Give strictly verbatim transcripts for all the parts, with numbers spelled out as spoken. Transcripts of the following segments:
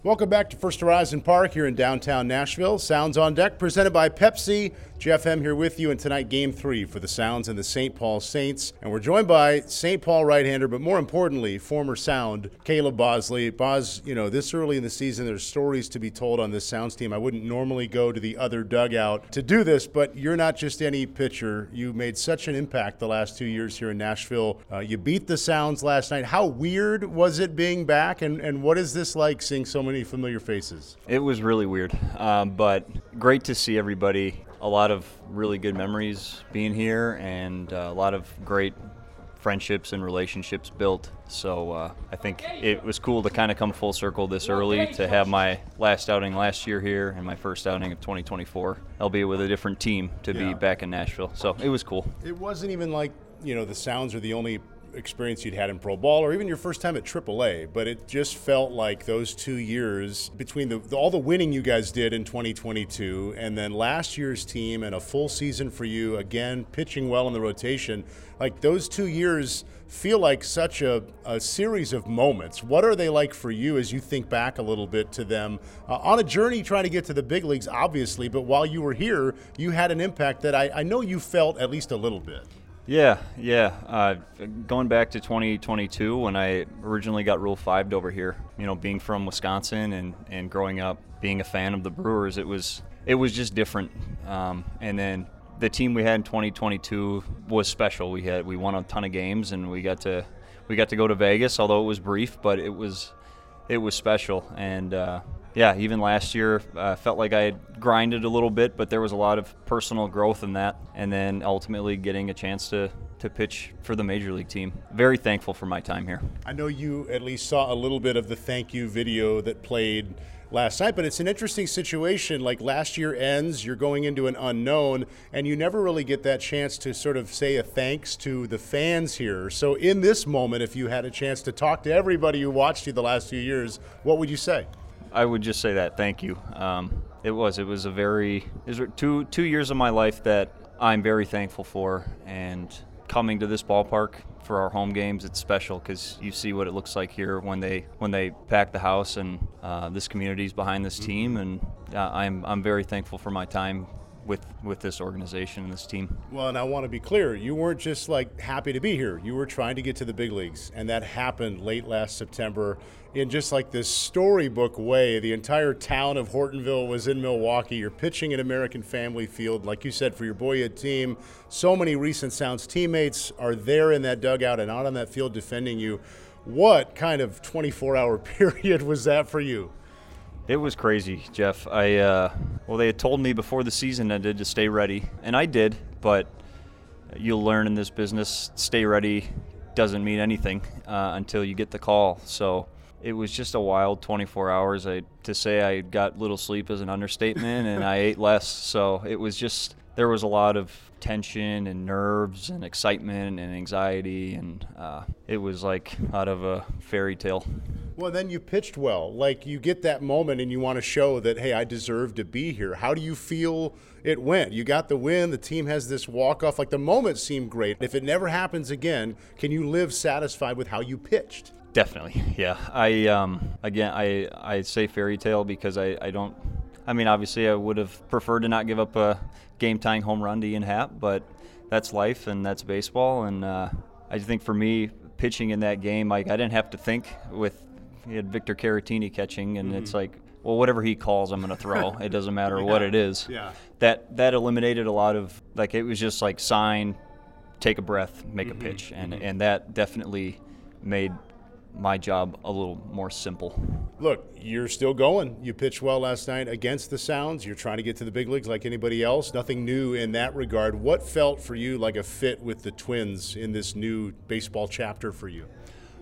Welcome back to First Horizon Park here in downtown Nashville. Sounds on Deck, presented by Pepsi. Jeff M. here with you, and tonight game three for the Sounds and the Saint Paul Saints. And we're joined by Saint Paul right-hander, but more importantly, former Sound, Caleb Bosley. Boz, you know, this early in the season, there's stories to be told on this Sounds team. I wouldn't normally go to the other dugout to do this, but you're not just any pitcher. You made such an impact the last two years here in Nashville. Uh, you beat the Sounds last night. How weird was it being back, and, and what is this like seeing so many familiar faces? It was really weird, um, but great to see everybody. A lot of really good memories being here, and uh, a lot of great friendships and relationships built. So uh, I think it was cool to kind of come full circle this early, to have my last outing last year here and my first outing of twenty twenty-four, albeit with a different team, to yeah. be back in Nashville. So it was cool. It wasn't even like, you know, the Sounds are the only experience you'd had in pro ball or even your first time at triple A, but it just felt like those two years between the, the all the winning you guys did in twenty twenty-two and then last year's team and a full season for you, again pitching well in the rotation, like those two years feel like such a, a series of moments. What are they like for you as you think back a little bit to them uh, on a journey trying to get to the big leagues, obviously, but while you were here, you had an impact that I, I know you felt at least a little bit. Yeah, yeah. Uh, going back to twenty twenty-two, when I originally got Rule five'd over here, you know, being from Wisconsin and, and growing up being a fan of the Brewers, it was it was just different. Um, and then the team we had in twenty twenty-two was special. We had we won a ton of games, and we got to we got to go to Vegas, although it was brief, but it was it was special. And uh, yeah, even last year, I uh, felt like I had grinded a little bit, but there was a lot of personal growth in that, and then ultimately getting a chance to, to pitch for the Major League team. Very thankful for my time here. I know you at least saw a little bit of the thank you video that played last night, but it's an interesting situation. Like last year ends, you're going into an unknown, and you never really get that chance to sort of say a thanks to the fans here. So in this moment, if you had a chance to talk to everybody who watched you the last few years, what would you say? I would just say that, thank you. Um, it was, it was a very, it was two two years of my life that I'm very thankful for, and coming to this ballpark for our home games, it's special because you see what it looks like here when they when they pack the house, and uh, this community's behind this team, and uh, I'm I'm very thankful for my time with with this organization and this team. Well, and I want to be clear, you weren't just like happy to be here. You were trying to get to the big leagues, and that happened late last September in just like this storybook way. The entire town of Hortonville was in Milwaukee. You're pitching at American Family Field, like you said, for your boyhood team. So many recent Sounds teammates are there in that dugout and out on that field defending you. What kind of twenty-four hour period was that for you? It was crazy, Jeff. I uh, well, they had told me before the season ended to stay ready, and I did. But you'll learn in this business, stay ready doesn't mean anything uh, until you get the call. So it was just a wild twenty-four hours. I to say I got little sleep is an understatement, and I ate less. So it was just, there was a lot of tension and nerves and excitement and anxiety, and uh, it was like out of a fairy tale. Well, then you pitched well. Like, you get that moment and you want to show that, hey, I deserve to be here. How do you feel it went? You got the win. The team has this walk-off. Like, the moment seemed great. If it never happens again, can you live satisfied with how you pitched? Definitely, yeah. I um, again, I I say fairy tale because I, I don't. I mean, obviously, I would have preferred to not give up a game-tying home run to Ian Happ, but that's life and that's baseball. And uh, I think for me, pitching in that game, like I didn't have to think. With he had Victor Caratini catching, and mm-hmm. it's like, well, whatever he calls, I'm going to throw. It doesn't matter yeah. what it is. Yeah. That that eliminated a lot of, like, it was just like sign, take a breath, make mm-hmm. a pitch, and mm-hmm. and that definitely made my job a little more simple. Look, you're still going. You pitched well last night against the Sounds. You're trying to get to the big leagues like anybody else. Nothing new in that regard. What felt for you like a fit with the Twins in this new baseball chapter for you?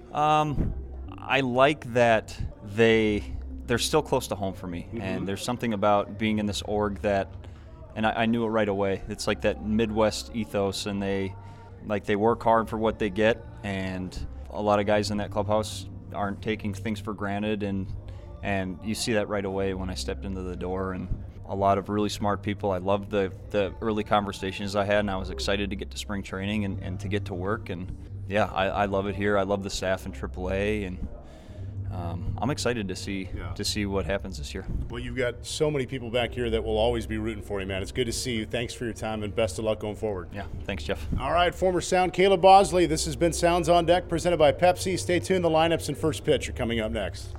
Um, I like that they they're still close to home for me, mm-hmm. and there's something about being in this org that, and I, I knew it right away. It's like that Midwest ethos, and they like they work hard for what they get, and a lot of guys in that clubhouse aren't taking things for granted, and and you see that right away when I stepped into the door, and a lot of really smart people. I loved the, the early conversations I had, and I was excited to get to spring training and, and to get to work, and yeah, I, I love it here. I love the staff in triple A, and um, I'm excited to see Yeah. to see what happens this year. Well, you've got so many people back here that will always be rooting for you, man. It's good to see you. Thanks for your time, and best of luck going forward. Yeah, thanks, Jeff. All right, former Sound Caleb Bosley. This has been Sounds on Deck presented by Pepsi. Stay tuned. The lineups and first pitch are coming up next.